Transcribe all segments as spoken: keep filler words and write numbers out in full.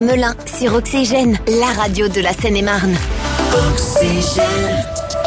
Melun sur Oxygène, la radio de la Seine-et-Marne. Oxygène.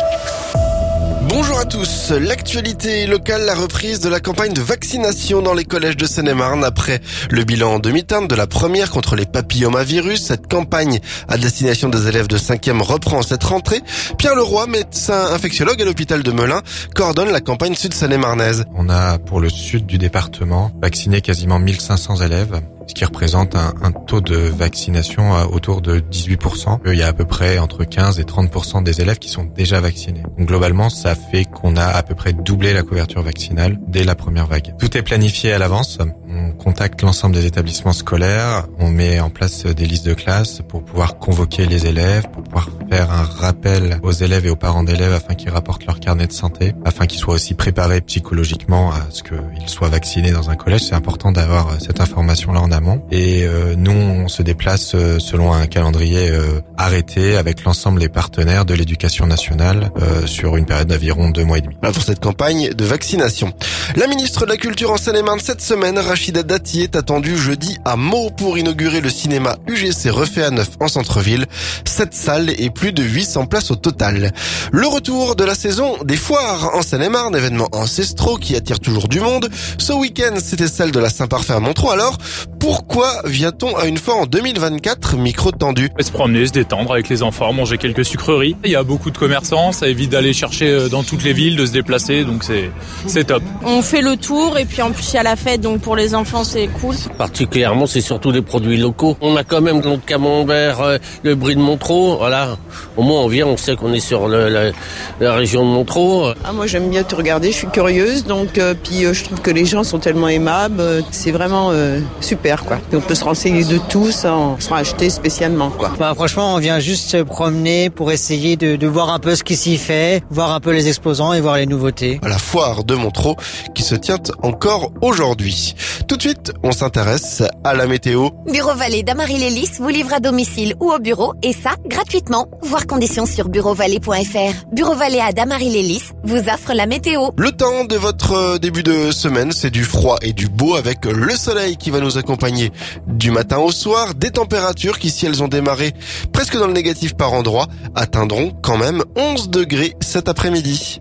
Bonjour à tous. L'actualité locale, la reprise de la campagne de vaccination dans les collèges de Seine-et-Marne après le bilan en demi-teinte de la première contre les papillomavirus. Cette campagne à destination des élèves de cinquième reprend cette rentrée. Pierre Leroy, médecin infectiologue à l'hôpital de Melun, coordonne la campagne sud seine-et-marnaise. On a pour le sud du département vacciné quasiment mille cinq cents élèves, ce qui représente un, un taux de vaccination autour de dix-huit pour cent. Il y a à peu près entre quinze et trente pour cent des élèves qui sont déjà vaccinés. Donc globalement, ça fait qu'on a à peu près doublé la couverture vaccinale dès la première vague. Tout est planifié à l'avance. On contacte l'ensemble des établissements scolaires. On met en place des listes de classe pour pouvoir convoquer les élèves, pour pouvoir faire un rappel aux élèves et aux parents d'élèves afin qu'ils rapportent leur carnet de santé, afin qu'ils soient aussi préparés psychologiquement à ce qu'ils soient vaccinés dans un collège. C'est important d'avoir cette information-là en amont. Et euh, nous, on se déplace euh, selon un calendrier euh, arrêté avec l'ensemble des partenaires de l'éducation nationale euh, sur une période d'environ deux mois et demi. Pour cette campagne de vaccination. La ministre de la Culture en Seine-et-Marne cette semaine, Rachida Dati, est attendue jeudi à Meaux pour inaugurer le cinéma U G C refait à neuf en centre-ville. Sept salles et plus de huit cents places au total. Le retour de la saison des foires en Seine-et-Marne, événements ancestraux qui attirent toujours du monde. Ce week-end, c'était celle de la Saint-Parfait à Montreux. Alors, pourquoi vient-on à une foire en deux mille vingt-quatre, micro tendu? Se promener, se détendre avec les enfants, manger quelques sucreries. Il y a beaucoup de commerçants, ça évite d'aller chercher dans toutes les villes, de se déplacer, donc c'est c'est top. On fait le tour et puis en plus il y a la fête, donc pour les enfants c'est cool. Particulièrement, c'est surtout des produits locaux. On a quand même notre camembert, euh, le brie de Montreux, voilà. Au moins on vient, on sait qu'on est sur le, la, la région de Montreux. Ah, moi j'aime bien te regarder, je suis curieuse, donc euh, puis euh, je trouve que les gens sont tellement aimables, euh, c'est vraiment euh, super quoi. On peut se renseigner de tout sans se racheter spécialement quoi. Bah franchement on vient juste se promener pour essayer de, de voir un peu ce qui s'y fait, voir un peu les exposants et voir les nouveautés. La foire de Montreux qui se tient encore aujourd'hui. Tout de suite, on s'intéresse à la météo. Bureau Vallée d'Amarie-Lélis vous livre à domicile ou au bureau et ça gratuitement. Voir conditions sur bureau vallée point f r. Bureau Vallée à Damary-Lélis vous offre la météo. Le temps de votre début de semaine, c'est du froid et du beau avec le soleil qui va nous accompagner du matin au soir. Des températures qui, si elles ont démarré presque dans le négatif par endroits, atteindront quand même onze degrés cet après-midi.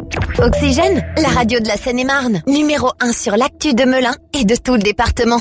Oxygène, la radio de la Seine-et-Marne, numéro un sur l'actu de Melun et de tout le département.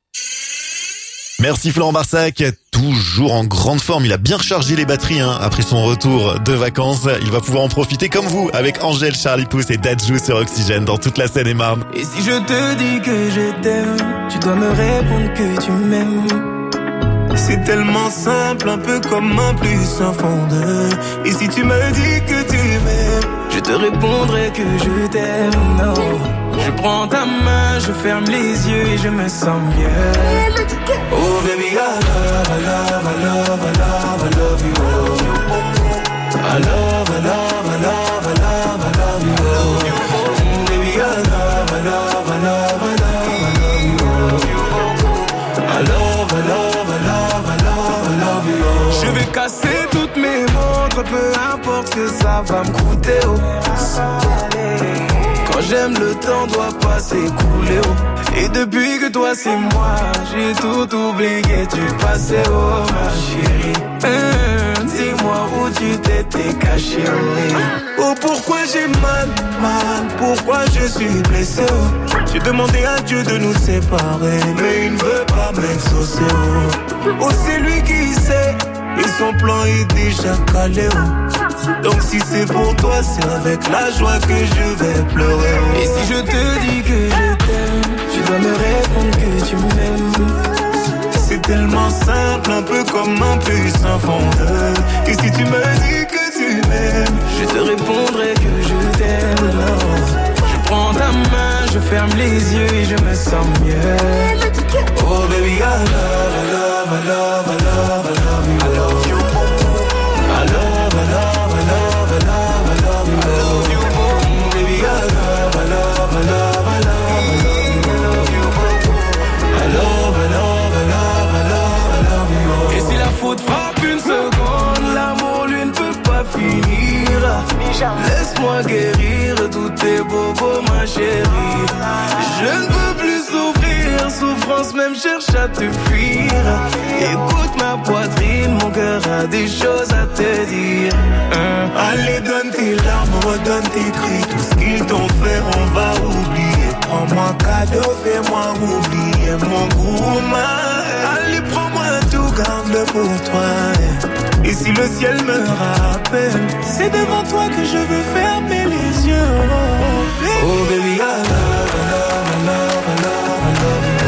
Merci Florent Barsac, toujours en grande forme. Il a bien rechargé les batteries hein, après son retour de vacances. Il va pouvoir en profiter comme vous avec Angèle, Charlie Pouce et Dadju sur Oxygène dans toute la Seine-et-Marne. Et si je te dis que je t'aime, tu dois me répondre que tu m'aimes. C'est tellement simple, un peu comme un plus un fond de. Et si tu me dis que tu m'aimes, je te répondrai que je t'aime. Non, je prends ta main, je ferme les yeux et je me sens mieux. Oh baby, I love, I love, I love, I love, I love you. I love, I love, I love, I love, I love you. Mm, baby, I love, I love, I love, I love, I love you. I love, I love, I love, I love, I love you. Je vais casser toutes mes montres, peu importe ce que ça va me coûter. Oh. Quand j'aime, le temps doit pas s'écouler. Oh. Et depuis que toi c'est moi, j'ai tout oublié, tu passais, oh ma chérie. Hum, dis-moi où tu t'étais caché, oui. Oh pourquoi j'ai mal, mal, pourquoi je suis blessé, oh. J'ai demandé à Dieu de nous séparer, mais il ne veut pas m'exaucer, oh. Oh c'est lui qui sait, et son plan est déjà calé, oh. Donc si c'est pour toi, c'est avec la joie que je vais pleurer, oh. Et si je te dis que je t'aime, tu dois me répondre que tu m'aimes. C'est tellement simple, un peu comme un plus un fondeur. Et si tu me dis que tu m'aimes, je te répondrai que je t'aime. Non. Je prends ta main, je ferme les yeux et je me sens mieux. Oh baby, I love, I love, I love, I love, I love you. I love you. I love, I love, I love, I love, I love you. I love you. Mm, baby, I love, I love, I love, I love. Et si la faute frappe une seconde, l'amour lui ne peut pas finir. Laisse-moi guérir tous tes bobos ma chérie. Je ne veux plus souffrir, souffrance même cherche à te fuir. Écoute a des choses à te dire. Hein? Allez, donne tes larmes, redonne tes cris. Tout ce qu'ils t'ont fait, on va oublier. Prends-moi cadeau, fais-moi oublier mon gourmand. Allez, prends-moi tout, garde-le pour toi. Et si le ciel me rappelle, c'est devant toi que je veux fermer les yeux. Oh baby, I love, I love, I love, I love, I love you.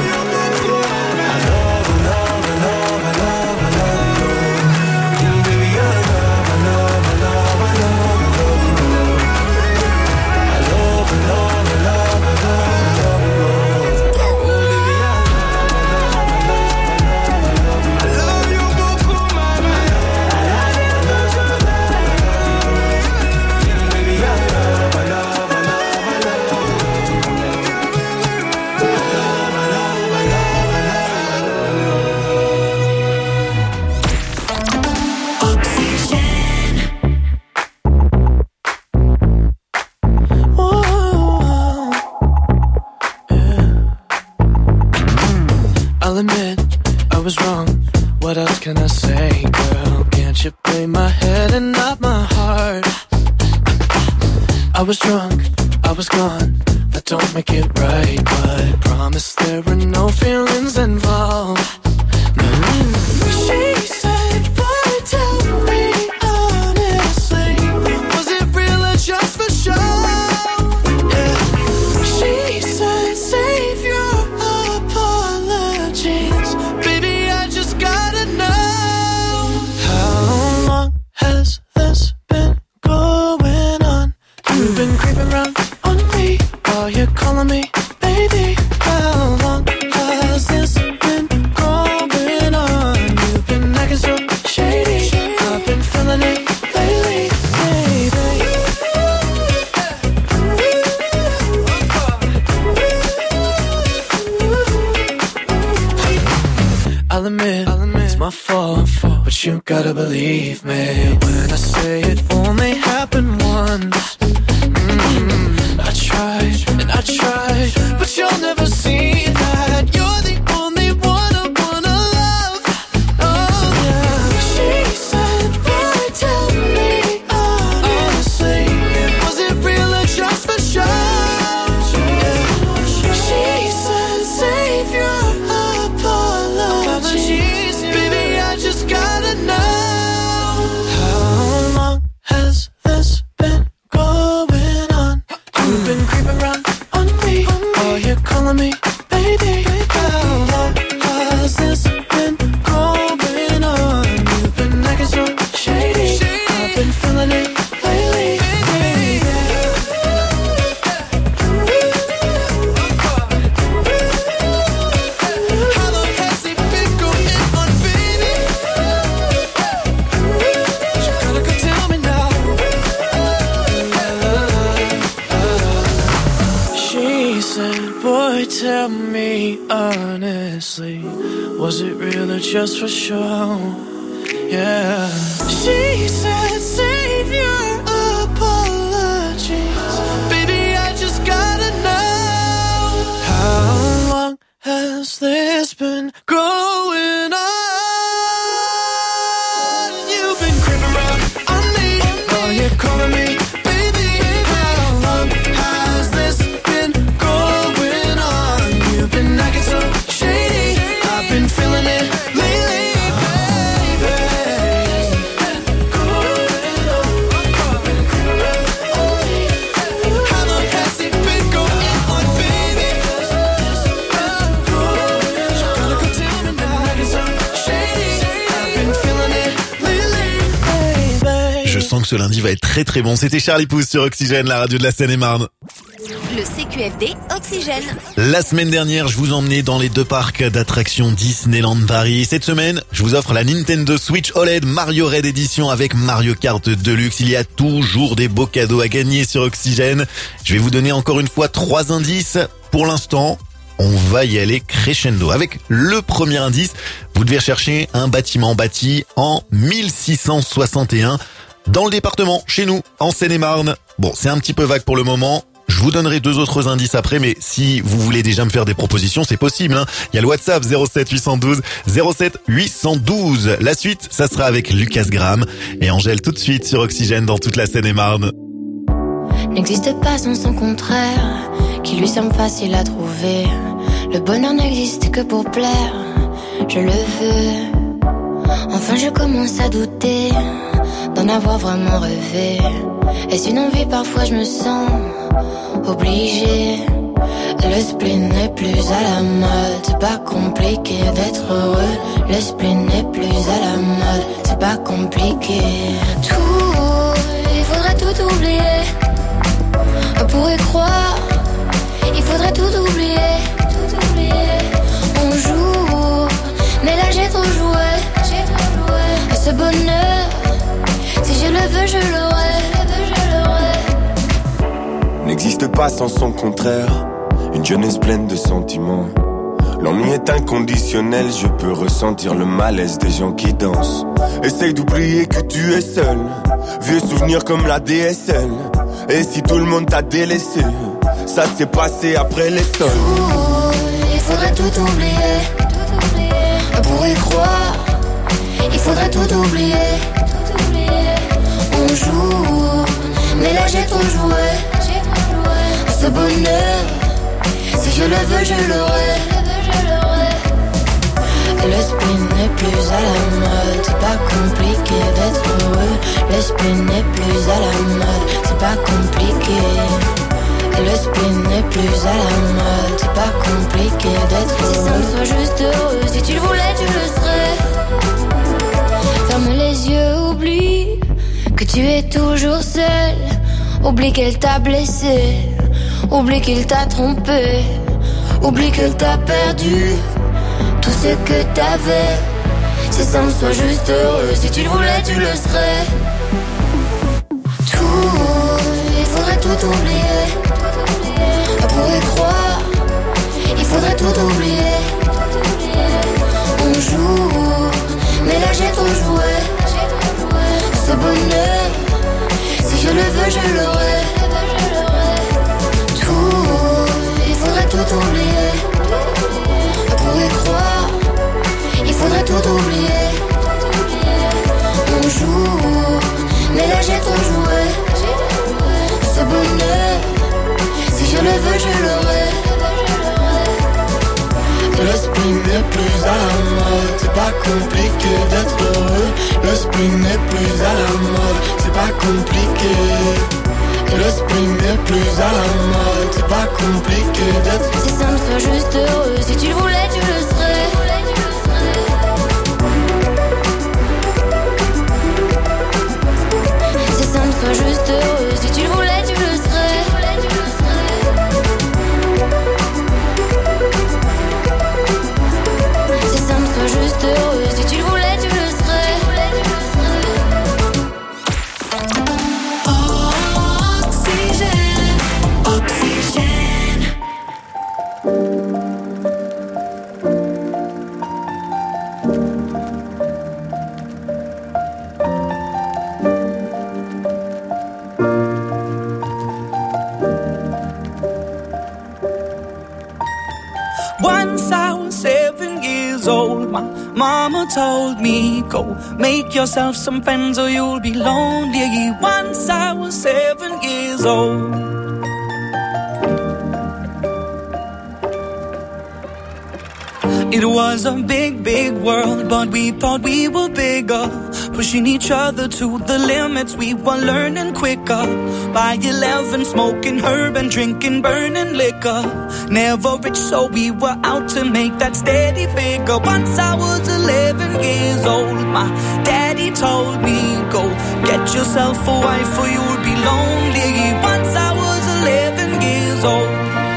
I'll admit, I was wrong. What else can I say, girl? Can't you play my head and not my heart? I was drunk, I was gone. That don't make it right, but promise there were no feelings involved. No. She said, boy, tell me honestly, was it real or just for show? Yeah. She said, save your apologies, baby, I just gotta know. How long has this been going on? You've been creeping around on me while you're calling me baby. How long has this been going on? You've been acting so shady, I've been feeling it lately, baby. I'll admit, I'll admit it's my fault, but you gotta believe me when I say it only happened once. Mm-hmm. I tried and I tried, but you'll never see that. You're the only one I wanna love. Oh yeah. She said, boy, tell me honestly, was it real or just for show? Yeah. She said, save your apologies, baby, I just gotta know. How long has this been going on? You've been creeping around on me while you're calling me baby. How long has this been going on? You've been acting so shady, I've been feeling it lately, baby. How long has it been going on, baby? You gotta go tell me now. She said, boy, tell me honestly, was it real or just for show? Yeah. She said, save your apologies, baby, I just gotta know. How long has this been going on? You've been creeping around on me while you're calling me baby. How long has this been going on? You've been acting so shady, I've been feeling it lately, baby. Going on, been creeping around on me. How long has it been going on, baby? You gotta go tell me now. Acting so shady, I've been feeling it lately, baby. Je sens que ce lundi va être très très bon. C'était Charlie Pouce sur Oxygène, la radio de la Seine-et-Marne. Le C Q F D Oxygène. La semaine dernière, je vous emmenais dans les deux parcs d'attractions Disneyland Paris. Cette semaine, je vous offre la Nintendo Switch O L E D Mario Red Edition avec Mario Kart Deluxe. Il y a toujours des beaux cadeaux à gagner sur Oxygène. Je vais vous donner encore une fois trois indices. Pour l'instant, on va y aller crescendo. Avec le premier indice, vous devez rechercher un bâtiment bâti en mille six cent soixante et un dans le département, chez nous, en Seine-et-Marne. Bon, c'est un petit peu vague pour le moment. Je vous donnerai deux autres indices après, mais si vous voulez déjà me faire des propositions, c'est possible, hein. Il y a le WhatsApp zéro sept huit un deux zéro sept huit un deux. La suite, ça sera avec Lucas Graham et Angèle tout de suite sur Oxygène dans toute la Seine-et-Marne. N'existe pas sans son contraire, qui lui semble facile à trouver. Le bonheur n'existe que pour plaire, je le veux. Enfin je commence à douter d'en avoir vraiment rêvé. Est-ce une envie? Parfois je me sens obligée. Le spleen n'est plus à la mode, c'est pas compliqué d'être heureux. Le spleen n'est plus à la mode, c'est pas compliqué. Tout, il faudrait tout oublier. On pourrait croire, il faudrait tout oublier. Tout oublier. On joue, mais là j'ai trop joué. J'ai trop joué. Ce bonheur, si je le veux, je l'aurai. N'existe pas sans son contraire. Une jeunesse pleine de sentiments. L'ennui est inconditionnel, je peux ressentir le malaise des gens qui dansent. Essaye d'oublier que tu es seul. Vieux souvenirs comme la D S L. Et si tout le monde t'a délaissé, ça s'est passé après les sols. Il faudrait tout oublier. Tout oublier. On pourrait croire, il faudrait tout oublier. Tout oublier. On joue, mais là j'ai trop joué. J'ai trop joué. Ce bonheur, si je le veux, je l'aurai. Le spleen n'est plus à la mode, c'est pas compliqué d'être heureux. Le spleen n'est plus à la mode, c'est pas compliqué. Le spleen n'est plus à la mode, c'est pas compliqué d'être heureux. Si simple, sois juste heureux, si tu le voulais, tu le serais. Ferme les yeux, oublie que tu es toujours seul. Oublie qu'elle t'a blessé, oublie qu'il t'a trompé, oublie qu'elle t'a perdu tout ce que t'avais. C'est simple, sois juste heureux, si tu le voulais, tu le serais. Tout, il faudrait tout oublier. On pourrait croire, il faudrait tout oublier. On joue, mais là j'ai trop joué. Ce bonheur, si je le veux, je l'aurai. Tout, il faudrait tout oublier. On pourrait croire, il faudrait tout oublier. On joue, mais là j'ai trop joué. Ce bonheur, si je le veux, je l'aurai. Le spleen n'est plus à la mode, c'est pas compliqué d'être heureux. Le spleen n'est plus à la mode, c'est pas compliqué. Le spleen n'est plus à la mode, c'est pas compliqué d'être. C'est simple, sois juste heureux, si tu le voulais, tu le serais. C'est simple, sois juste heureux, si tu le voulais, tu le serais. C'est simple, sois juste heureux, si tu le voulais, tu le serais. Once I was seven years old, my mama told me, go make yourself some friends or you'll be lonely. Once I was seven years old. It was a big, big world, but we thought we were bigger. Pushing each other to the limits, we were learning quicker. By eleven, smoking herb and drinking burning liquor. Never rich, so we were out to make that steady figure. Once I was eleven years old, my daddy told me, go get yourself a wife or you'll be lonely. Once I was eleven years old.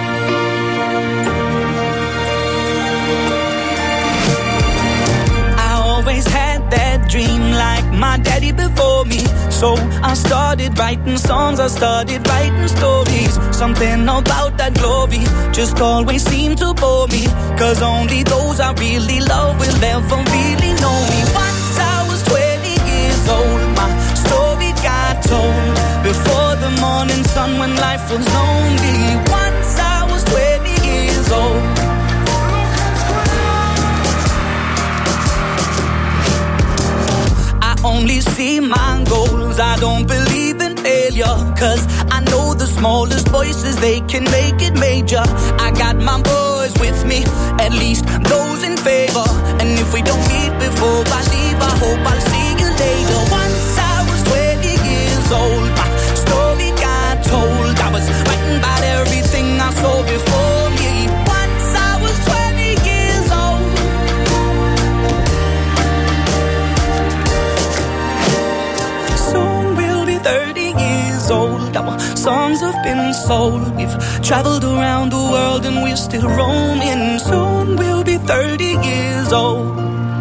Always had that dream like my daddy before me. So I started writing songs, I started writing stories. Something about that glory just always seemed to bore me. Cause only those I really love will ever really know me. Once I was twenty years old, my story got told. Before the morning sun when life was lonely. only see my goals. I don't believe in failure, cause I know the smallest voices, they can make it major. I got my boys with me, at least those in favor. And if we don't meet before I leave, I hope I'll see you later. Once I was twenty years old, my story got told. I was writing about everything I saw before me. Once I was twenty years old. Soon we'll be thirty years old. Our songs have been sold. We've traveled around the world and we're still roaming. Soon we'll be thirty years old.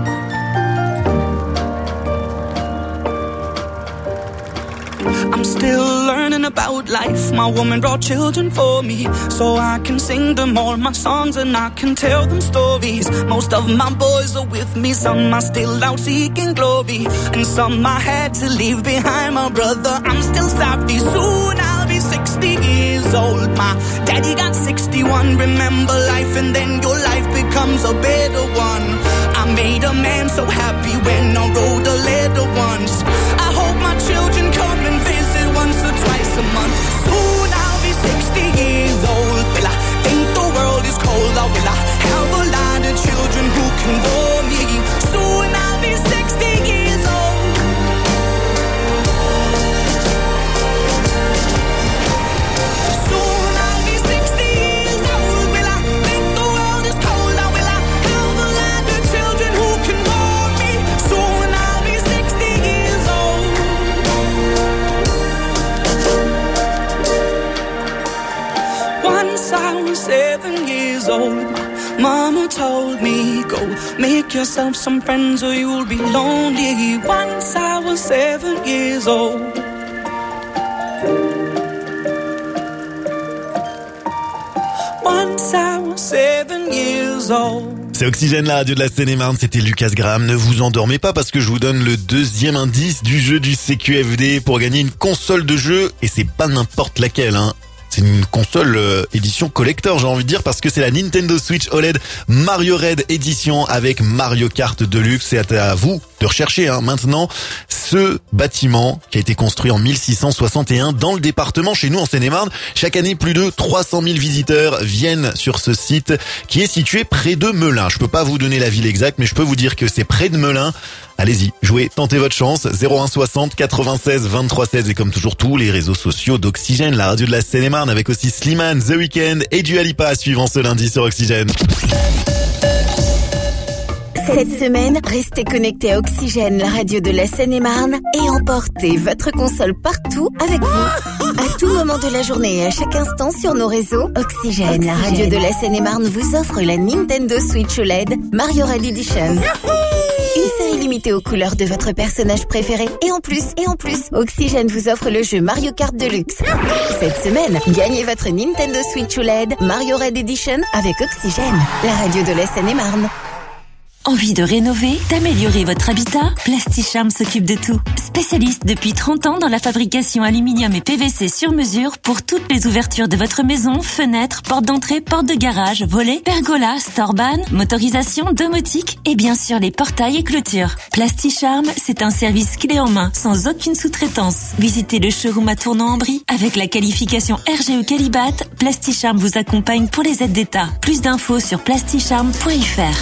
I'm still learning about life. My woman brought children for me, so I can sing them all my songs and I can tell them stories. Most of my boys are with me, some are still out seeking glory, and some I had to leave behind. My brother, I'm still savvy. Soon I'll be sixty years old. My daddy got sixty-one. Remember life and then your life becomes a better one. I made a man so happy when I wrote a letter once. I hope my children come and visit once or twice a month. Soon I'll be sixty years old. Will I think the world is cold, or will I have a lot of children who can bore me? Soon I'll be sixty years old. Soon I'll be sixty years old. Will I think the world is cold, or will I have a lot of children who can bore me? Soon I'll be sixty years old. Once I was seven years old, my mama told me, go make yourself some friends or you'll be lonely. Once I was seven years old. Once I was seven years old. C'est Oxygène, la radio de la Seine-et-Marne, c'était Lucas Graham. Ne vous endormez pas parce que je vous donne le deuxième indice du jeu du C Q F D pour gagner une console de jeu, et c'est pas n'importe laquelle, hein. C'est une console euh, édition collector, j'ai envie de dire, parce que c'est la Nintendo Switch O L E D Mario Red Edition avec Mario Kart Deluxe. C'est à vous de rechercher hein, maintenant ce bâtiment qui a été construit en mille six cent soixante et un dans le département, chez nous en Seine-et-Marne. Chaque année, plus de trois cent mille visiteurs viennent sur ce site qui est situé près de Melun. Je peux pas vous donner la ville exacte, mais je peux vous dire que c'est près de Melun. Allez-y, jouez, tentez votre chance. zéro un soixante quatre-vingt-seize vingt-trois seize, et comme toujours tous les réseaux sociaux d'Oxygène, la radio de la Seine-et-Marne, avec aussi Slimane, The Weeknd et Dua Lipa à suivre ce lundi sur Oxygène. Cette semaine, restez connectés à Oxygène, la radio de la Seine-et-Marne, et emportez votre console partout avec vous. À tout moment de la journée et à chaque instant sur nos réseaux, Oxygène, Oxygène. La radio de la Seine-et-Marne vous offre la Nintendo Switch O L E D Mario Red Edition. Une série limitée aux couleurs de votre personnage préféré. Et en plus, et en plus, Oxygène vous offre le jeu Mario Kart Deluxe. Cette semaine, gagnez votre Nintendo Switch O L E D Mario Red Edition avec Oxygène, la radio de la Seine-et-Marne. Envie de rénover, d'améliorer votre habitat? Plasticharm s'occupe de tout. Spécialiste depuis trente ans dans la fabrication aluminium et P V C sur mesure pour toutes les ouvertures de votre maison, fenêtres, portes d'entrée, portes de garage, volets, pergolas, storban, motorisation, domotique et bien sûr les portails et clôtures. Plasticharm, c'est un service clé en main, sans aucune sous-traitance. Visitez le showroom à Tournan-en-Brie. Avec la qualification R G E Qualibat, Plasticharm vous accompagne pour les aides d'État. Plus d'infos sur plasticharm point f r.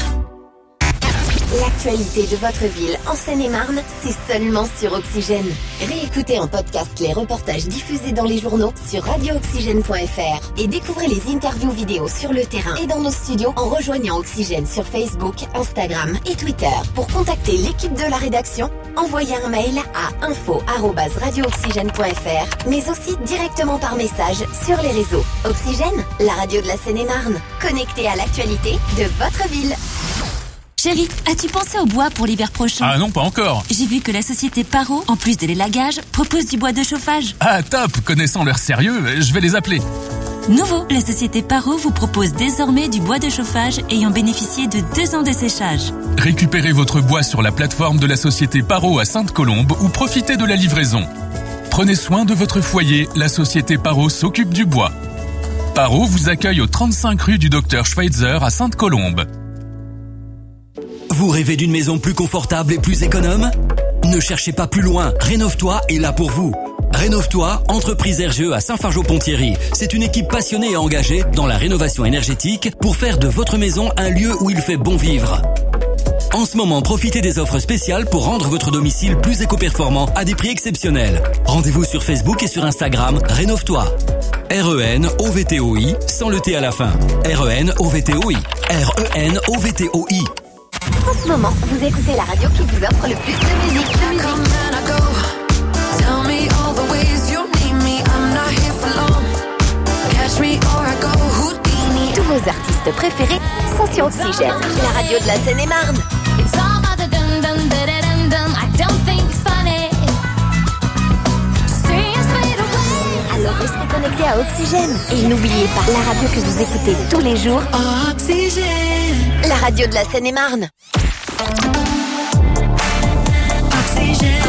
L'actualité de votre ville en Seine-et-Marne, c'est seulement sur Oxygène. Réécoutez en podcast les reportages diffusés dans les journaux sur radio oxygène point f r et découvrez les interviews vidéo sur le terrain et dans nos studios en rejoignant Oxygène sur Facebook, Instagram et Twitter. Pour contacter l'équipe de la rédaction, envoyez un mail à info arobase radio oxygène point f r, mais aussi directement par message sur les réseaux. Oxygène, la radio de la Seine-et-Marne, connectée à l'actualité de votre ville. Chérie, as-tu pensé au bois pour l'hiver prochain? Ah non, pas encore. J'ai vu que la société Paro, en plus de l'élagage, propose du bois de chauffage. Ah top, connaissant leur sérieux, je vais les appeler. Nouveau, la société Paro vous propose désormais du bois de chauffage ayant bénéficié de deux ans de séchage. Récupérez votre bois sur la plateforme de la société Paro à Sainte-Colombe ou profitez de la livraison. Prenez soin de votre foyer, la société Paro s'occupe du bois. Paro vous accueille au trente-cinq rue du Docteur Schweitzer à Sainte-Colombe. Vous rêvez d'une maison plus confortable et plus économe ? Ne cherchez pas plus loin, Rénove-toi est là pour vous. Rénove-toi, entreprise R G E à Saint-Fargeau-Ponthierry. C'est une équipe passionnée et engagée dans la rénovation énergétique pour faire de votre maison un lieu où il fait bon vivre. En ce moment, profitez des offres spéciales pour rendre votre domicile plus éco-performant à des prix exceptionnels. Rendez-vous sur Facebook et sur Instagram, Rénove-toi. R E N O V T O I, sans le T à la fin. R E N O V T O I. R E N O V T O I. En ce moment, vous écoutez la radio qui vous offre le plus de musique. De musique. Tous vos artistes préférés sont sur Oxygène, la radio de la Seine-et-Marne. Alors restez connectés à Oxygène et n'oubliez pas la radio que vous écoutez tous les jours. Oxygène, la radio de la Seine-et-Marne. Oxygène.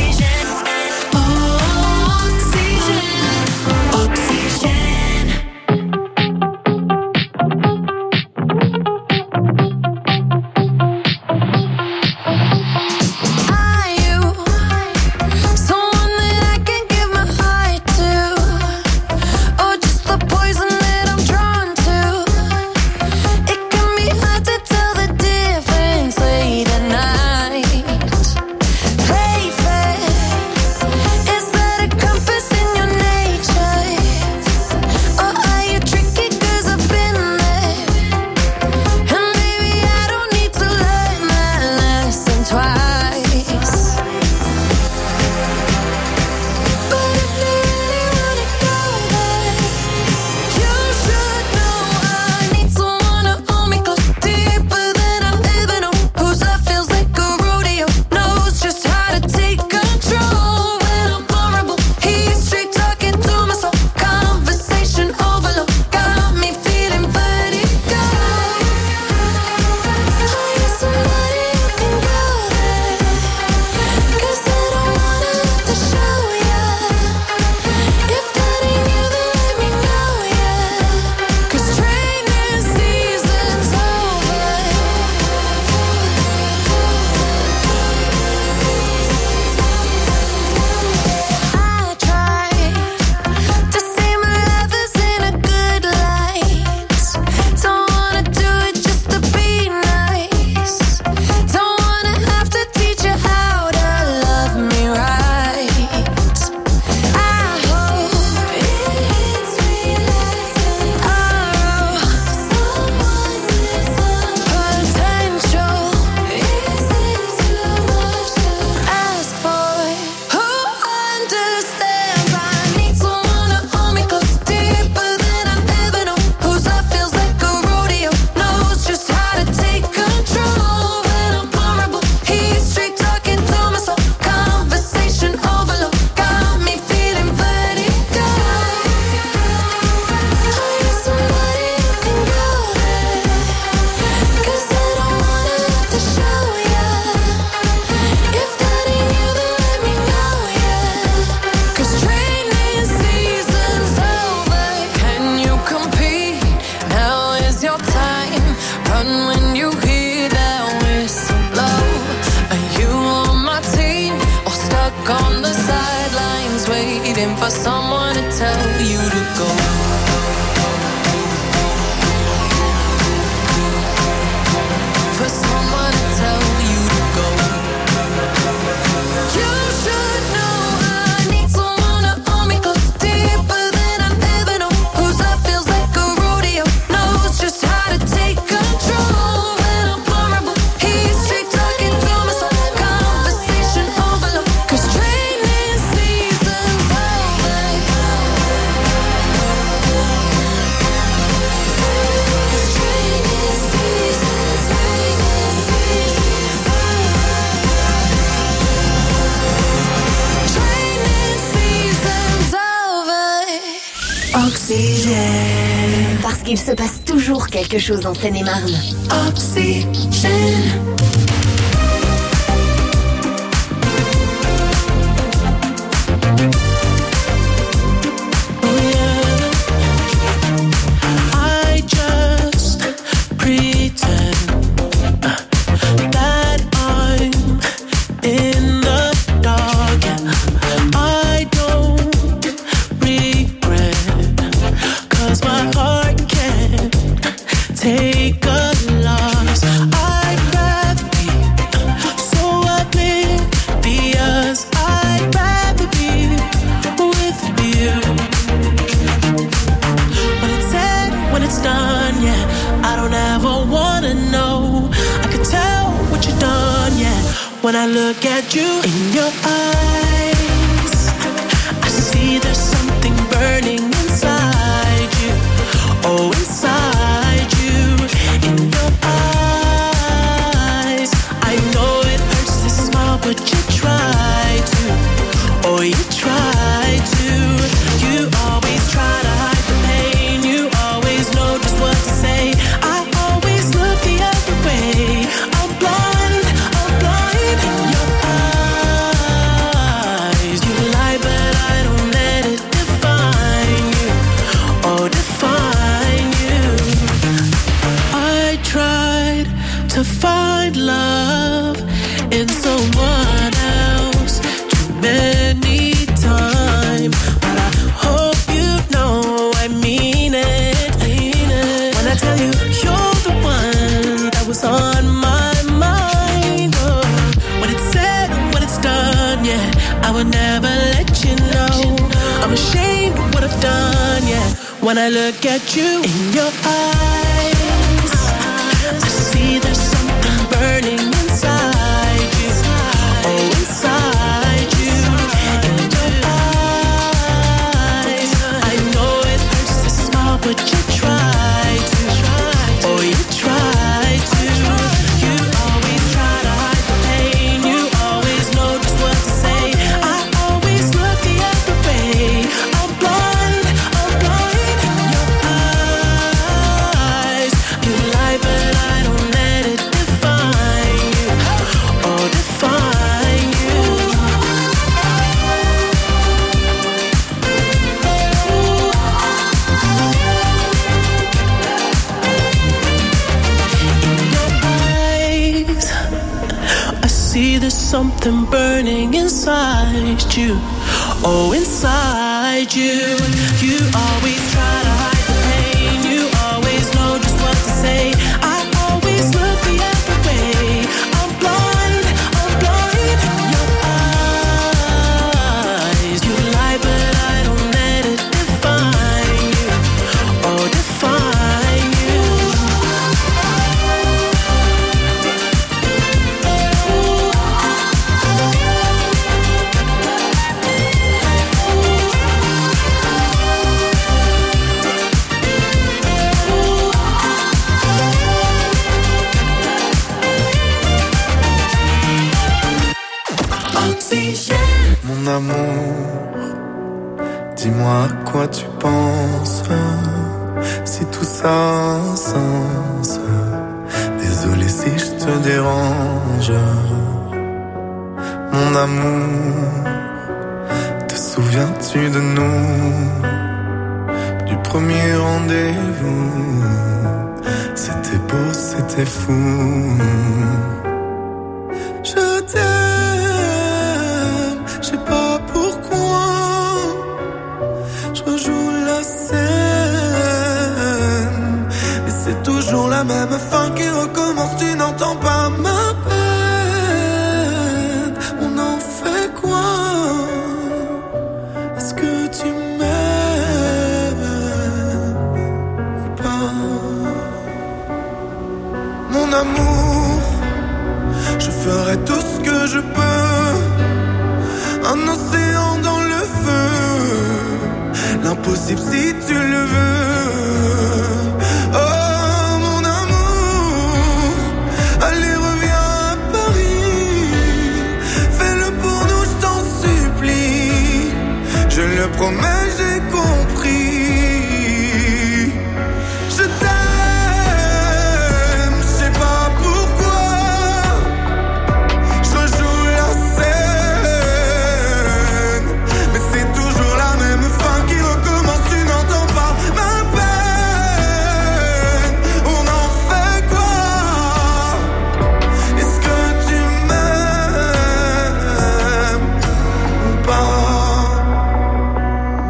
Oxygène. Parce qu'il se passe toujours quelque chose en Seine-et-Marne. Oxygène. In the when I look at you. In your eyes, I see there's something burning inside you. Oh, inside you. In your eyes, I know it hurts to smile, but you try to. Oh, you try to. You always try to hide the pain. You always know just what to say. I always look the other way. I'm blind, I'm blind in your eyes. You lie, but I don't let it define you. Oh, define you. I tried to find love in someone else too many times, but I hope you know I mean it, mean it. When I tell you you're the one that was on my mind, oh, when it's said and when it's done, yeah, I would never let you know. I'm ashamed of what I've done, yeah. When I look at you in your eyes, I see there's something burning inside you. Oh, inside you. In your eyes, I know it hurts to smile, but you try to. Oh, you try to. You always try to hide the pain. You always know just what to say. I always look the other way. I'm blind, I'm blind in your eyes. You lie, but I don't let it define you. Oh, define you. In your eyes, I see there's something burning inside you. Oh, inside you. You always try to hide the pain. You always know just what to say. I always look the other way. I'm blind, I'm blind in your eyes. You lie, but I don't let it define you. Oh, define you. Mon amour, dis-moi à quoi tu penses. Si tout ça a un sens. Désolé si je te dérange. Mon amour, te souviens-tu de nous? Du premier rendez-vous. C'était beau, c'était fou. Je t'aime, je sais pas pourquoi. Je rejoue la scène, et c'est toujours la même fin qui recommence. Tu n'entends pas ma peine. On en fait quoi? Est-ce que tu m'aimes ou pas? Mon amour, je ferai tout ce que je peux. Un océan dans le feu, l'impossible si tu le veux. Oh mon amour, allez reviens à Paris. Fais-le pour nous, je t'en supplie. Je le promets, j'ai compris. Je t'aime, je sais pas pourquoi. Je rejoue la scène, mais c'est toujours la même fin qui recommence. Tu n'entends pas ma peine. On en fait quoi? Est-ce que tu m'aimes ou pas?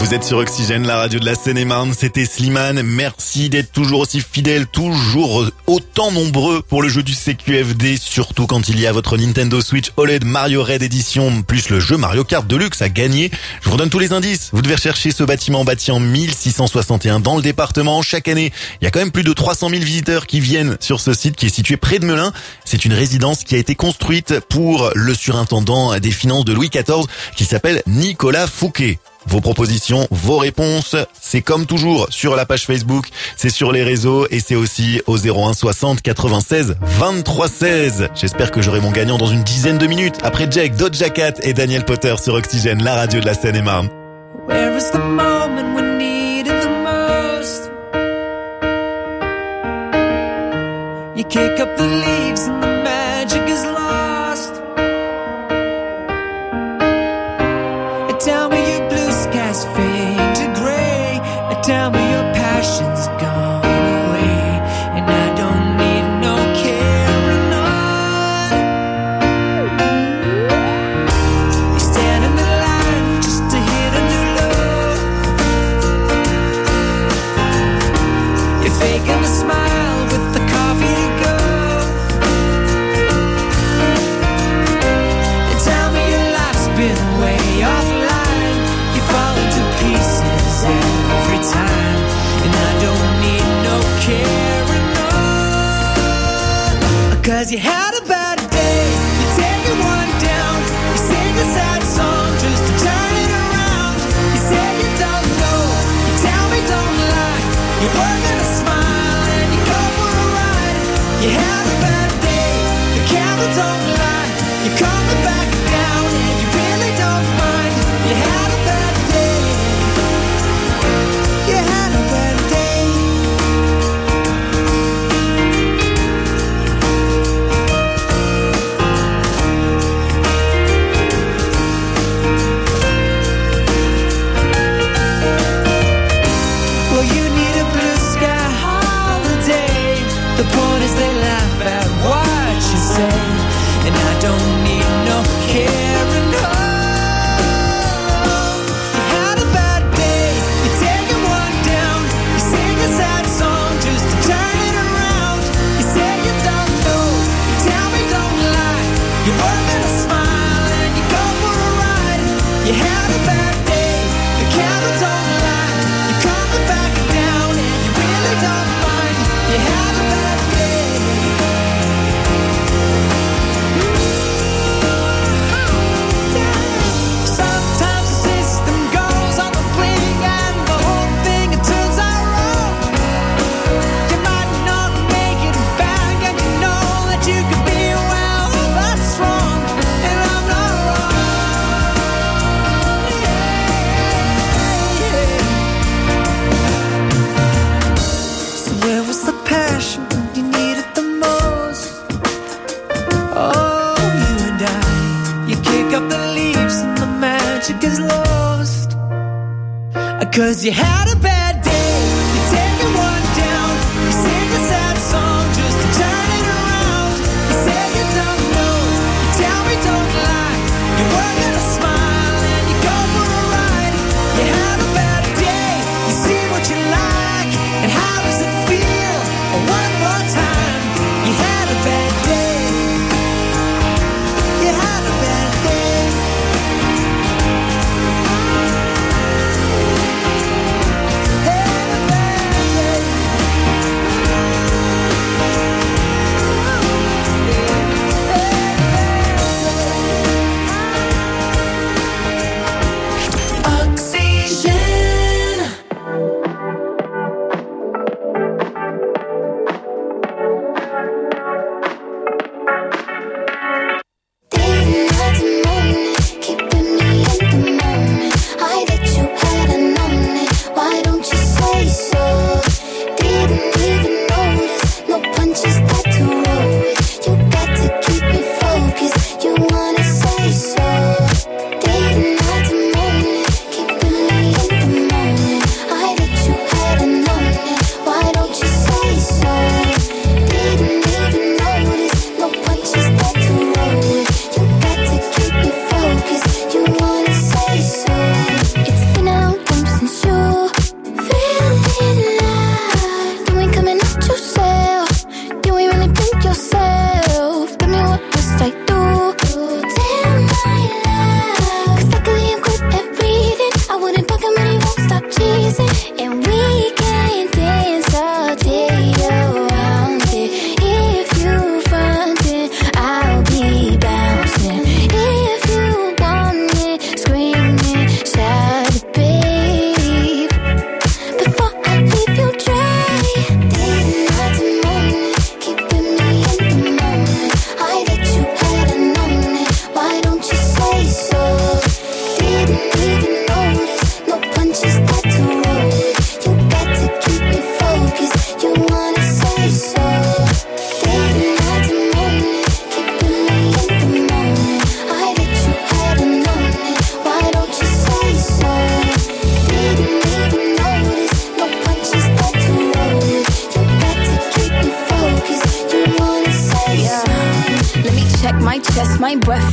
Vous êtes sur Oxygène, la radio de la Seine-et-Marne. C'était Slimane. Merci d'être toujours aussi fidèles, toujours autant nombreux pour le jeu du C Q F D, surtout quand il y a votre Nintendo Switch O L E D Mario Red Edition, plus le jeu Mario Kart Deluxe à gagner. Je vous donne tous les indices. Vous devez rechercher ce bâtiment bâti en mille six cent soixante et un dans le département. Chaque année, il y a quand même plus de trois cent mille visiteurs qui viennent sur ce site qui est situé près de Melun. C'est une résidence qui a été construite pour le surintendant des finances de Louis quatorze qui s'appelle Nicolas Fouquet. Vos propositions, vos réponses, c'est comme toujours sur la page Facebook, c'est sur les réseaux et c'est aussi au zéro un soixante quatre-vingt-seize vingt-trois seize. J'espère que j'aurai mon gagnant dans une dizaine de minutes après Jake, Doja Cat et Daniel Potter sur Oxygène, la radio de la Seine-et-Marne. Where is the moment we need it the most? You kick up the leaves and the magic is lost. And tell me your blue skies fade to gray. And tell me your passion's gone away. And I don't need no carrying on. You stand in the line just to hit a new low. You're faking a smile with the coffee to go. And tell me your life's been way offline. You fall into pieces every time. And I don't need no carrying on. Cause you had a bad day. You take it one down. You sing a sad song just to turn it around. You say you don't know. You tell me don't lie. You're working a smile and you go for a ride. You had a bad day. The camera don't lie. You're coming back down and you really don't mind. You had a bad day. You had a bad day. Well, you need a blue sky holiday. The point is they laugh at what you say. And I don't need no carrying on. You had a bad day. You take it one down. You sing a sad song just to turn it around. You say you don't know. You tell me don't lie. You're working a smile and you go for a ride. You had a bad day. The camera don't lie. You're coming back down and you really don't mind. You had a bad day. Sometimes the system goes on the blink and the whole thing it turns out wrong. You might not make it back and you know that you could be well, that's wrong. And I'm not wrong. Yeah. So where was the passion when you needed the most? Oh, you and I, you kick up the leaves and the magic is lost. Cause you had a bad day. You take it one down. You sing a sad song just to turn it around. You say you don't know. You tell me don't lie. You're working a smile and you go for a ride. You had a bad day. You see what you like and how does it feel? One more time. You had a bad day. You had a bad day.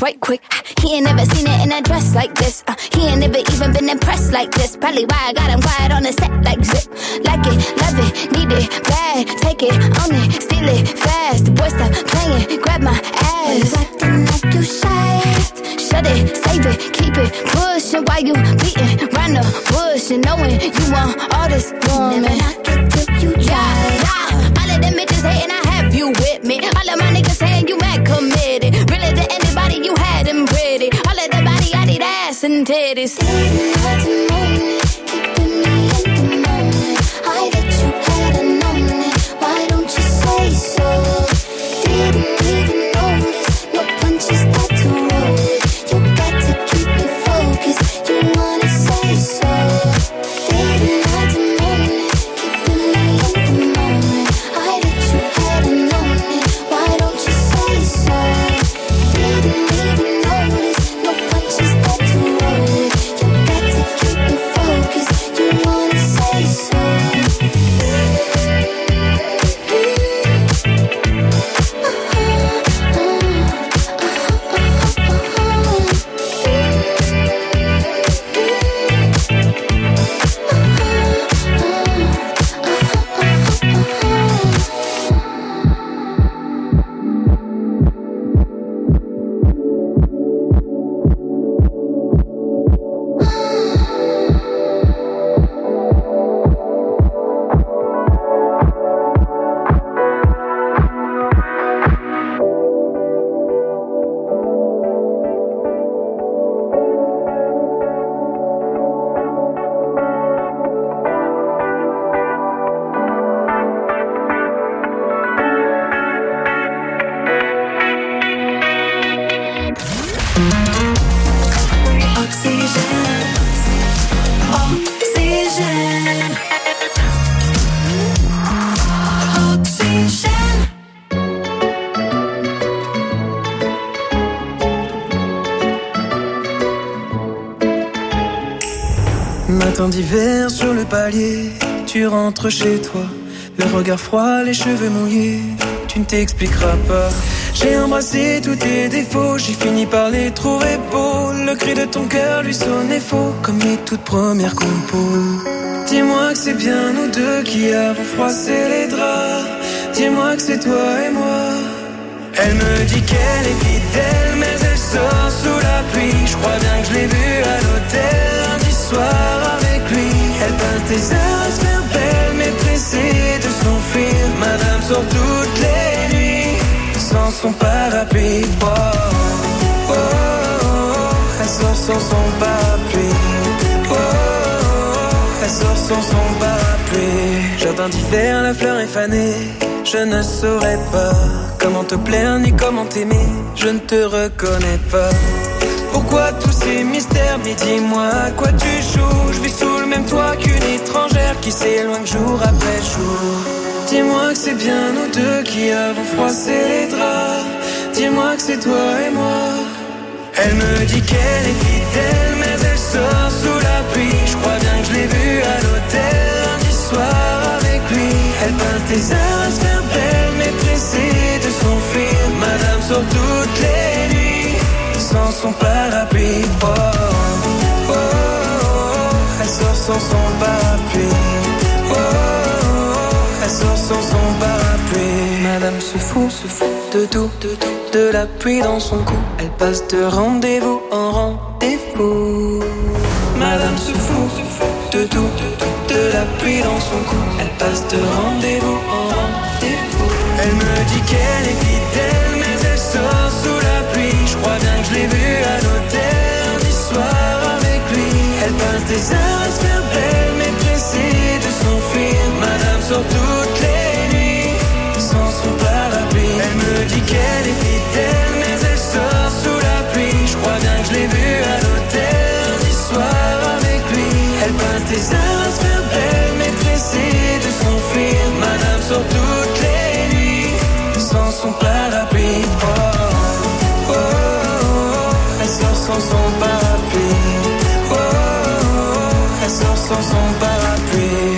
right quick. He ain't never seen it in a dress like this. Uh, he ain't never even been impressed like this. Probably why I got him quiet on the set like zip. Like it, love it, need it, bad. Take it, own it, steal it, fast. The boy stop playing, grab my ass. You acting like you shy. Shut it, save it, keep it pushing while you beating round the bush and knowing you want all this woman. Never knock it till you try. Yeah, yeah. All of them bitches hating, I have you with me. All of my niggas saying you mad committed. Really to anybody, you had them pretty. All of that body, I need ass and titties. Didn't have to moment, keeping me in the moment. I bet you hadn't known it. Why don't you say so? Didn't even notice your punches got to roll it. You got to keep it focused. You wanna say so? Didn't have to moment, keeping me in the moment. I bet you hadn't known it. Why don't you say so? Didn't even notice your punches got to roll it. You got to keep it focused. You wanna say so? Matin d'hiver sur le palier, tu rentres chez toi, le regard froid, les cheveux mouillés, tu ne t'expliqueras pas. J'ai embrassé tous tes défauts, j'ai fini par les trouver beaux. Le cri de ton cœur lui sonnait faux, comme les toutes premières compos. Dis-moi que c'est bien nous deux qui avons froissé les draps. Dis-moi que c'est toi et moi. Elle me dit qu'elle est fidèle, mais elle sort sous la pluie. Je crois bien que je l'ai vue à l'hôtel lundi soir avec lui. Elle passe des heures à se faire belle, mais pressée de s'enfuir. Madame sort toutes les nuits sans son parapluie. Oh, oh, oh, elle sort sans son parapluie. Oh, oh, elle sort sans son parapluie. Jardin d'hiver, la fleur est fanée. Je ne saurais pas comment te plaire ni comment t'aimer. Je ne te reconnais pas. Pourquoi tous ces mystères? Mais dis-moi à quoi tu joues. Je vis sous le même toit qu'une étrangère qui s'éloigne jour après jour. Dis-moi que c'est bien nous deux qui avons froissé les draps. Dis-moi que c'est toi et moi. Elle me dit qu'elle est fidèle, mais elle sort sous la pluie. Je crois bien que je l'ai vue à l'hôtel lundi soir avec lui. Elle passe des heures à se faire belle, mais pressée de s'enfuir. Madame sort toutes les nuits sans son parapluie. Oh, oh, oh, oh, elle sort sans son parapluie. Oh, oh, oh, elle sort sans son parapluie. Madame se fout, se fout de tout, de tout, de la pluie dans son cou. Elle passe de rendez-vous en rendez-vous. Madame se fout, se fout de tout, de tout, de la pluie dans son cou. Elle passe de rendez-vous en rendez-vous. Elle me dit qu'elle est fidèle, mais elle sort sous la pluie. Je crois bien que je l'ai vue à l'hôtel lundi soir avec lui. Elle passe des heures à se faire belle, mais pressée de s'enfuir. Madame sort toutes les nuits sans son parapluie. Elle me dit qu'elle est fidèle, mais elle sort sous la pluie. Je crois bien que je l'ai vue à l'hôtel lundi soir avec lui. Elle passe des heures à se faire belle, mais pressée de s'enfuir. Madame sort toutes les nuits sans son parapluie. Oh, oh, oh, oh, elle sort sans son parapluie. Oh, oh, oh, elle sort sans son parapluie.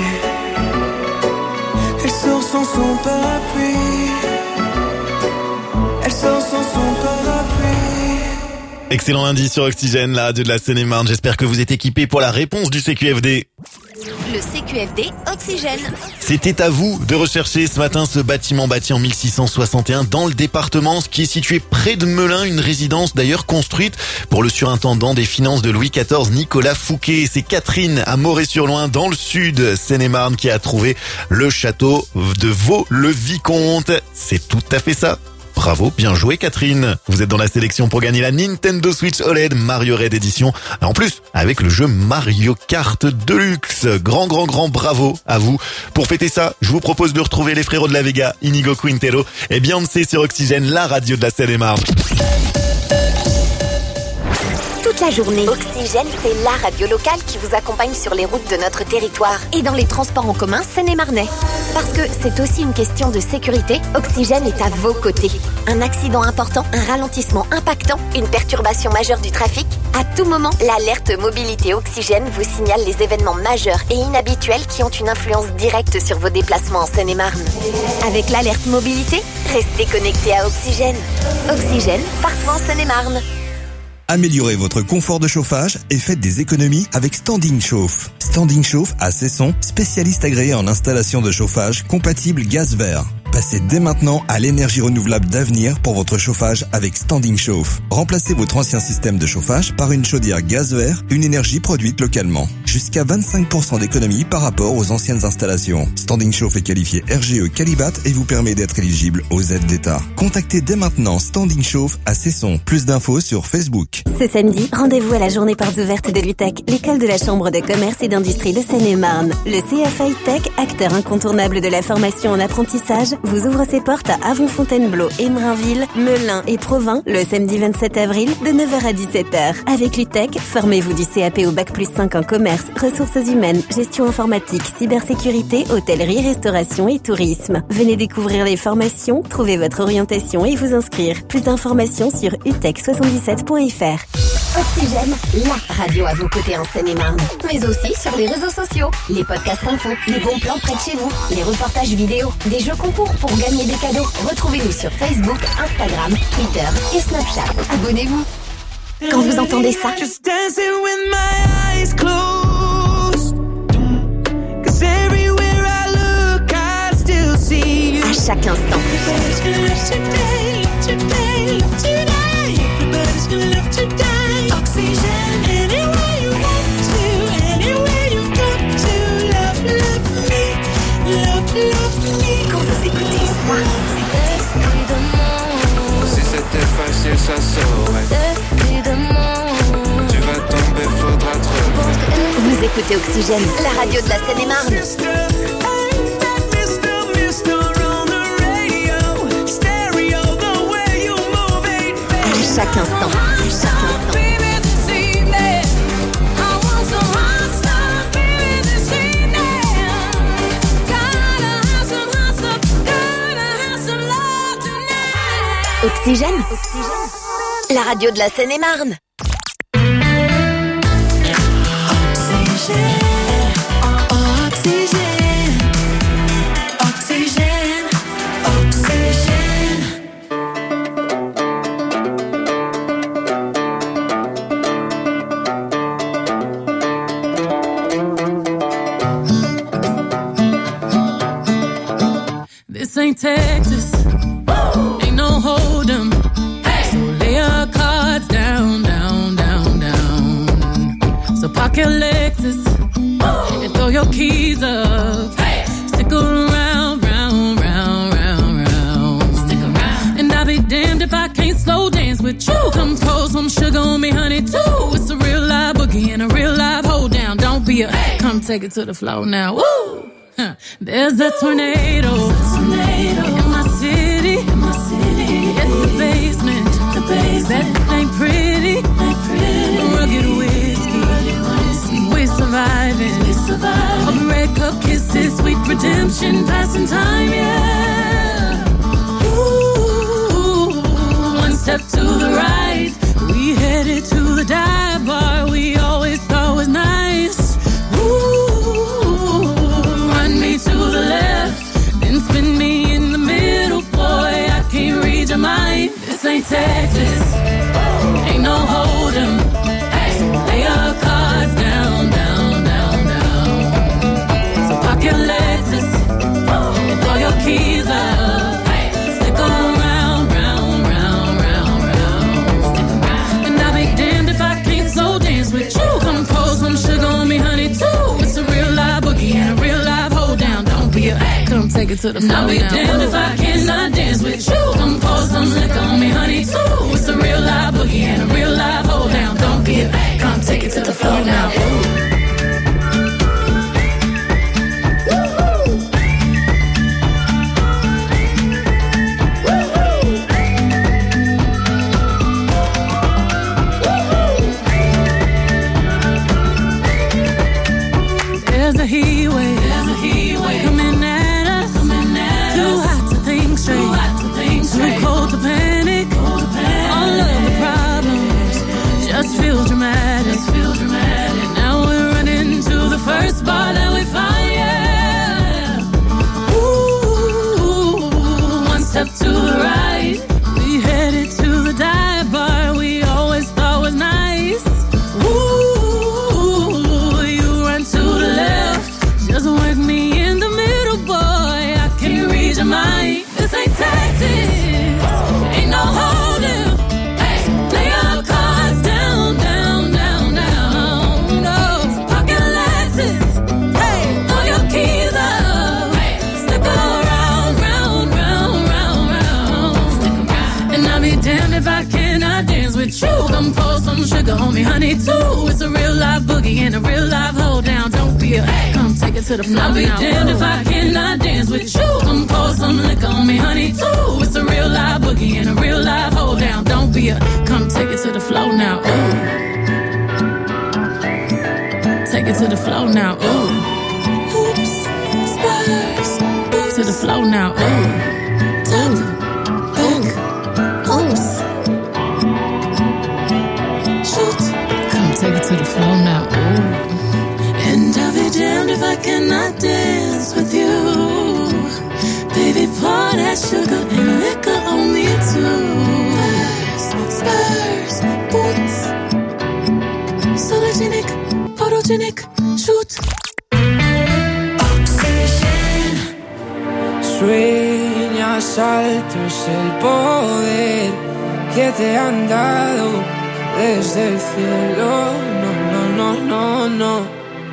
Elle sort sans son parapluie. Elle sort sans son parapluie. Excellent lundi sur Oxygène, la radio de la Seine-et-Marne. J'espère que vous êtes équipés pour la réponse du C Q F D. Le C Q F D Oxygène. C'était à vous de rechercher ce matin ce bâtiment bâti en mille six cent soixante et un dans le département, ce qui est situé près de Melun, une résidence d'ailleurs construite pour le surintendant des finances de Louis quatorze, Nicolas Fouquet. C'est Catherine à Moret-sur-Loing, dans le sud Seine-et-Marne, qui a trouvé le château de Vaux-le-Vicomte. C'est tout à fait ça. Bravo, bien joué Catherine. Vous êtes dans la sélection pour gagner la Nintendo Switch O L E D Mario Red Edition. En plus, avec le jeu Mario Kart Deluxe. Grand, grand, grand bravo à vous. Pour fêter ça, je vous propose de retrouver les frérots de la Vega, Inigo Quintero et Beyoncé sur Oxygène, la radio de la Seine-et-Marne. Toute la journée, Oxygène, c'est la radio locale qui vous accompagne sur les routes de notre territoire et dans les transports en commun seine-et-marnais. Parce que c'est aussi une question de sécurité, Oxygène est à vos côtés. Un accident important, un ralentissement impactant, une perturbation majeure du trafic. À tout moment, l'alerte mobilité Oxygène vous signale les événements majeurs et inhabituels qui ont une influence directe sur vos déplacements en Seine-et-Marne. Avec l'alerte mobilité, restez connectés à Oxygène. Oxygène, partout en Seine-et-Marne. Améliorez votre confort de chauffage et faites des économies avec Standing Chauffe. Standing Chauffe à Cesson, spécialiste agréé en installation de chauffage compatible gaz vert. Passez dès maintenant à l'énergie renouvelable d'avenir pour votre chauffage avec Standing Chauffe. Remplacez votre ancien système de chauffage par une chaudière gaz vert, une énergie produite localement. Jusqu'à vingt-cinq pour cent d'économie par rapport aux anciennes installations. Standing Chauffe est qualifié R G E Qualibat et vous permet d'être éligible aux aides d'État. Contactez dès maintenant Standing Chauffe à Cesson. Plus d'infos sur Facebook. Ce samedi, rendez-vous à la journée portes ouvertes de l'U T E C, l'école de la Chambre de commerce et d'industrie de Seine-et-Marne. Le C F A Tech, acteur incontournable de la formation en apprentissage, vous ouvre ses portes à Avon-Fontainebleau, Emerainville, Melun et Provins le samedi vingt-sept avril de neuf heures à dix-sept heures. Avec l'U T E C, formez-vous du C A P au bac plus cinq en commerce, ressources humaines, gestion informatique, cybersécurité, hôtellerie, restauration et tourisme. Venez découvrir les formations, trouver votre orientation et vous inscrire. Plus d'informations sur u t e c soixante-dix-sept point f r. Oxygène, la radio à vos côtés en Seine-et-Marne. Mais aussi sur les réseaux sociaux. Les podcasts infos, les bons plans près de chez vous, les reportages vidéo, des jeux concours pour gagner des cadeaux. Retrouvez-nous sur Facebook, Instagram, Twitter et Snapchat. Abonnez-vous. Quand vous entendez ça, à chaque instant. Quand vous écoutez ça, si c'était facile, ça saurait. Tu vas tomber, faudra trouver. Vous écoutez Oxygène, la radio de la Seine-et-Marne. À chaque instant, à chaque instant. Oxygène, Oxygène, la radio de la Seine-et-Marne. This ain't Texas. Ain't no hold 'em. So lay your cards down, down, down, down. So park your Lexus and throw your keys up. Stick around, round, round, round, round. Stick around. And I'll be damned if I can't slow dance with you. Come throw some sugar on me, honey, too. It's a real live boogie and a real live hold down. Don't be a, come take it to the floor now. Woo! Huh. There's a tornado, a tornado in my city, in my city. Hit the basement, the basement. That ain't pretty, ain't pretty. Rugged whiskey, rugged whiskey. We're surviving, we surviving. Of red cup kisses, sweet redemption, passing time, yeah. Ooh, one step to the right, we headed to the dive bar we always thought was nice. Ooh. To the left, then spin me in the middle, boy, I can't read your mind. This ain't Texas, ain't no hope. it to the floor. I'll be damned if I cannot dance with you. Come pour some liquor on me, honey, too. It's a real live boogie and a real live hold down. Don't be a come take it to the floor now. Ooh. There's a heat wave, there's a heat wave coming at us, coming at too us. Hot to think straight, too hot to think straight, too cold to panic, cold to panic. All of the problems just feel dramatic, just feel dramatic. Now we're running to the first bar that we find, yeah. Ooh, one step to the right, we headed to the dive bar we always thought was nice. Ooh, you run to the left, just work me in the middle, boy. I can't read your mind. This ain't Texas, ain't no holding. Hey, lay your cards down, down, down, down. No, pocket Lexus. Hey, throw your keys up. Hey, stick around, round, round, round, round. Stick around. And I'll be damned if I cannot dance with you. Come pour some sugar on me, honey, too. It's a real live boogie and a real live hold down. Don't be a hey, come take it to the floor. I'll be damned if I cannot dance with you. Come pour some liquor on me, honey, too. It's a real live boogie and a real live hold down. Don't be a come take it to the floor now. Ooh. Take it to the floor now. Ooh. Oops, spurs. To the floor now. Ooh. Tap, back, oops. Shoot. Come take it to the floor now. Ooh. And I'll be damned if I cannot dance with you. Baby, pour that sugar and liquor on me too. Spurs, spurs, boots. Sologenic, photogenic, shoot. Oxygen. Sueñas alto es el poder que te han dado desde el cielo. No, no, no, no, no.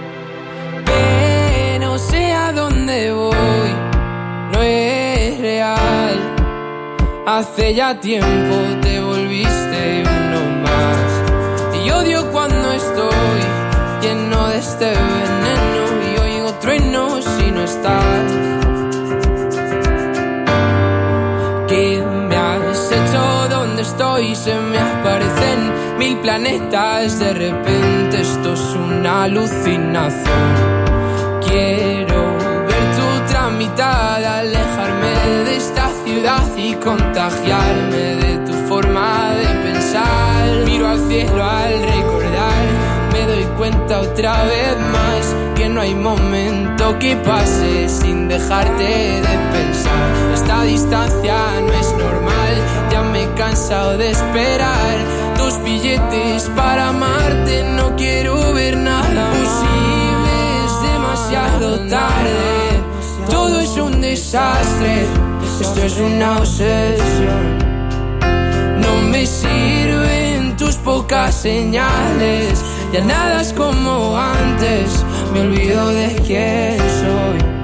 Pero sé a dónde voy, no es real. Hace ya tiempo te volviste uno más. Y odio cuando estoy lleno de este veneno y oigo truenos si no estás. ¿Qué me has hecho? ¿Dónde estoy? Se me aparecen mil planetas. De repente esto es una alucinación. Quiero ver tu otra mitad, alejarme de esta ciudad y contagiarme de tu forma de pensar. Miro al cielo al recordar, me doy cuenta otra vez más que no hay momento que pase sin dejarte de pensar. Esta distancia no es normal, ya me he cansado de esperar. Dos billetes para amarte, no quiero ver nada posible, es demasiado tarde. Todo es un desastre, esto es una obsesión. No me sirven tus pocas señales, ya nada es como antes, me olvido de quién soy.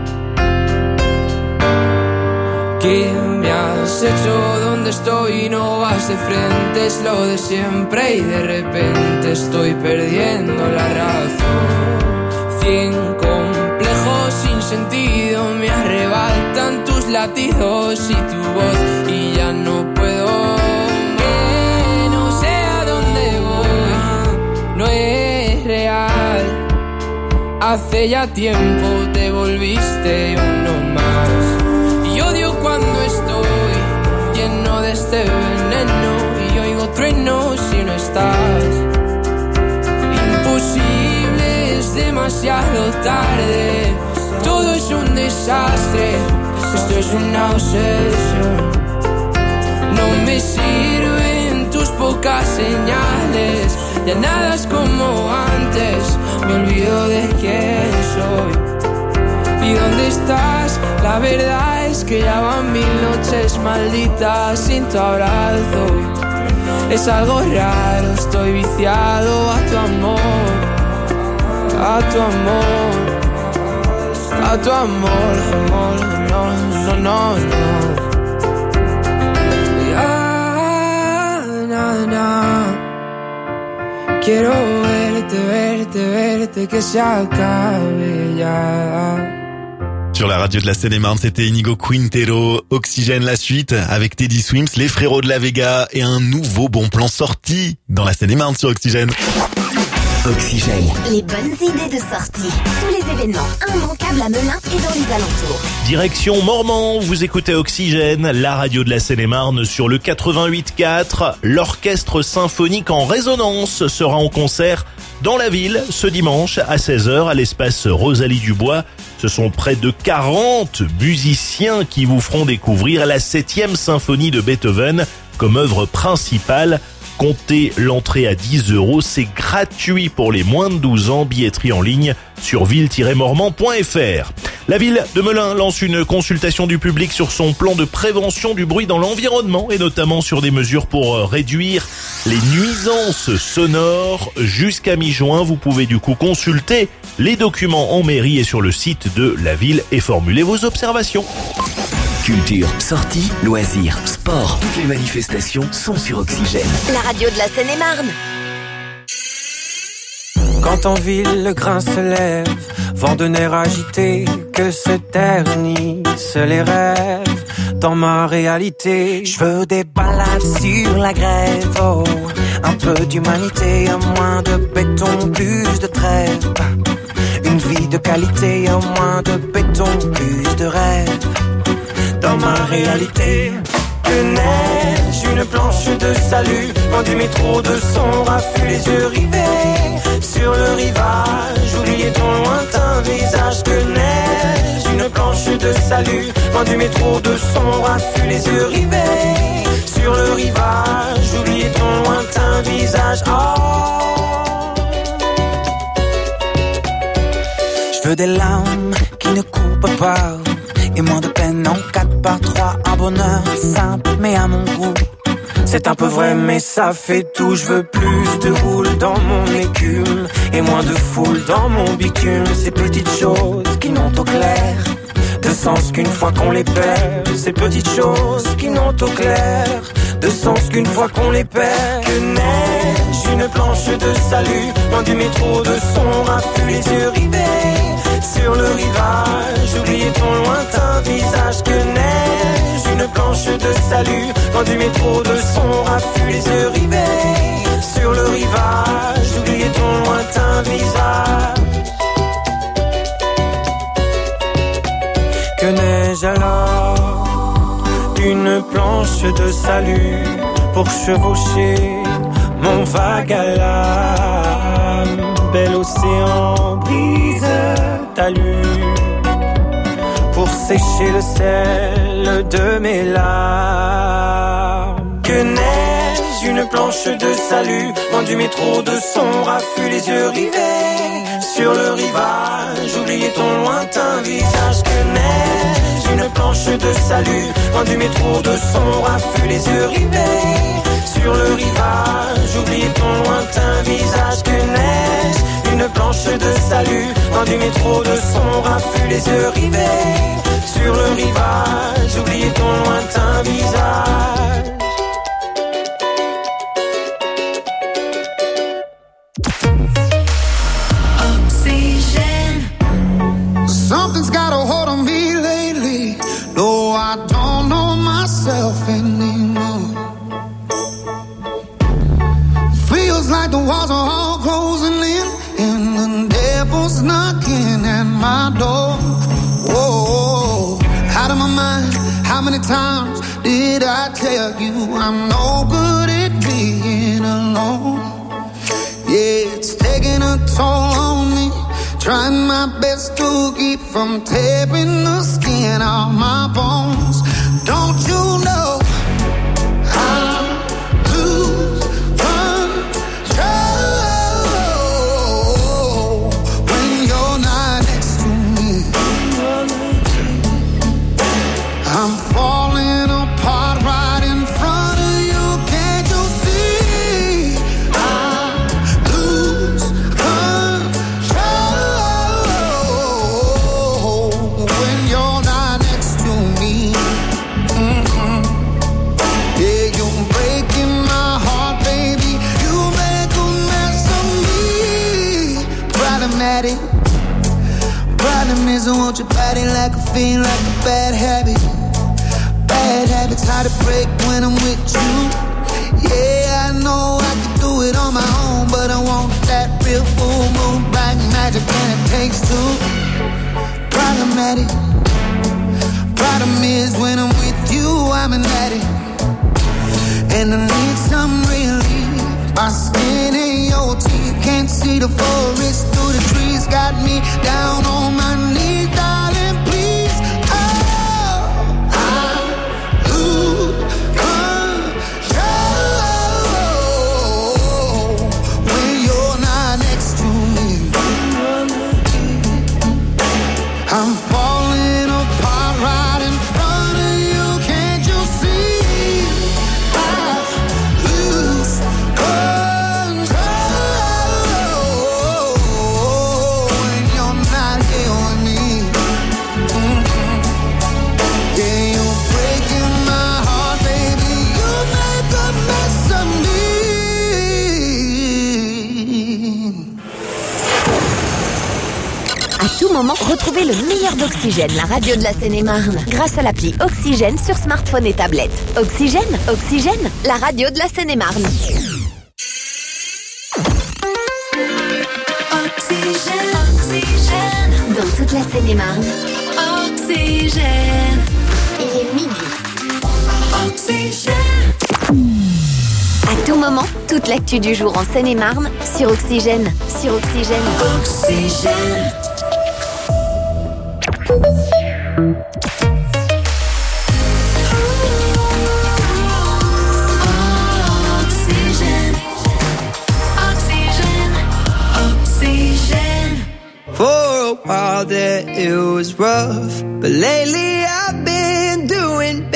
¿Qué me has hecho? ¿Dónde estoy? No vas de frente, es lo de siempre y de repente estoy perdiendo la razón. Cien complejos sin sentido me arrebatan tus latidos y tu voz y ya no puedo. Que no sé a dónde voy, no es real. Hace ya tiempo te volviste uno más. Y odio cuando estoy lleno de este veneno y oigo truenos si no estás. Imposible, es demasiado tarde, todo es un desastre, esto es una obsesión. No me sirven tus pocas señales, ya nada es como antes, me olvido de quién soy. ¿Y dónde estás? La verdad es que ya van mil noches malditas sin tu abrazo. Es algo raro, estoy viciado a tu amor, a tu amor, a tu amor, amor, amor. knows, who knows, knows. Ya, na, na. Quiero verte, verte, verte, que se acabe ya. Sur la radio de la Seine-et-Marne, c'était Inigo Quintero, Oxygène la suite, avec Teddy Swims, les frérots de la Vega et un nouveau bon plan sorti dans la Seine-et-Marne sur Oxygène. Oxygène. Les bonnes idées de sortie. Tous les événements immanquables à Melun et dans les alentours. Direction Mormant, vous écoutez Oxygène, la radio de la Seine-et-Marne sur le quatre-vingt-huit quatre. L'orchestre symphonique en résonance sera en concert dans la ville ce dimanche à seize heures à l'espace Rosalie Dubois. Ce sont près de quarante musiciens qui vous feront découvrir la septième symphonie de Beethoven comme œuvre principale. Comptez l'entrée à dix euros, c'est gratuit pour les moins de douze ans, billetterie en ligne sur ville tiret mormant point f r. La ville de Melun lance une consultation du public sur son plan de prévention du bruit dans l'environnement et notamment sur des mesures pour réduire les nuisances sonores. Jusqu'à mi-juin, vous pouvez du coup consulter les documents en mairie et sur le site de la ville et formuler vos observations. Culture, sorties, loisirs, sport, toutes les manifestations sont sur Oxygène. La radio de la Seine-et-Marne. Quand en ville le grain se lève, vent de nerfs agités, que se ternissent les rêves. Dans ma réalité, je veux des balades sur la grève, oh, un peu d'humanité, un moins de béton, plus de trêve. Une vie de qualité, un moins de béton, plus de rêve. Dans ma réalité, que neige, une planche de salut, vent du métro de son raffut, les yeux rivés sur le rivage, oubliez ton lointain visage. Que neige, une planche de salut, vent du métro de son raffut, les yeux rivés sur le rivage, oubliez ton lointain visage. Oh. Je veux des larmes qui ne coupent pas et moins de peine en quatre par trois, un bonheur simple mais à mon goût. C'est un peu vrai mais ça fait tout. Je veux plus de houle dans mon écume et moins de foule dans mon bitume. Ces petites choses qui n'ont au clair de sens qu'une fois qu'on les perd. Ces petites choses qui n'ont au clair de sens qu'une fois qu'on les perd. Que neige, une planche de salut, loin du métro de son raffut, les yeux rivés sur le rivage, oubliez ton lointain visage. Que neige, une planche de salut, loin du métro de son raffut, les yeux rivés sur le rivage, oubliez ton lointain visage. Que neige alors, une planche de salut pour chevaucher mon vague à l'âme. Bel océan brise talus pour sécher le sel de mes larmes. Que neige, une planche de salut, loin du métro de son raffut, les yeux rivés sur le rivage, oubliez ton lointain visage. Que neige, une planche de salut, loin du métro de son raffut, les yeux rivés sur le rivage, oubliez ton lointain visage. Que neige, une planche de salut, loin du métro de son raffut, les yeux rivés sur le rivage, oubliez ton lointain visage. Something's got a hold on me lately. No, I don't know myself anymore. Feels like the walls are all closing in and the devil's knocking at my door. Whoa, out of my mind. How many times did I tell you I'm no good at being alone? Yeah, it's taking a toll on me. Trying my best to keep from tearing the skin off my bones. Don't you know I lose control when you're not next to me? I'm falling apart right in front of you. Can't you see? I lose control when you're not next to I want your body like a fiend, like a bad habit. Bad habits hard to break when I'm with you. Yeah, I know I could do it on my own, but I want that real full moon, black magic, and it takes two. Problematic. Problem is when I'm with you, I'm an addict, and I need some relief. My skin ain't your teeth, can't see the forest through the trees. Got me down on my knees, darling, please. Oh, I lose control when you're not next to me. I'm falling apart right in front of you, can't you see? I lose control when you're not here with me. Mm-hmm. Yeah, you're breaking my heart, baby. You make a mess of me. À tout moment, retrouvez le meilleur d'Oxygène, la radio de la Seine-et-Marne, grâce à l'appli Oxygène sur smartphone et tablette. Oxygène, Oxygène, la radio de la Seine-et-Marne. Oxygène, oxygène. Dans toute la Seine-et-Marne. Oxygène. Il est midi. Oxygène. À tout moment, toute l'actu du jour en Seine-et-Marne sur Oxygène. Sur Oxygène. Oxygène. Oxygène. Oxygène. Oxygène. For a while there it was rough, but lately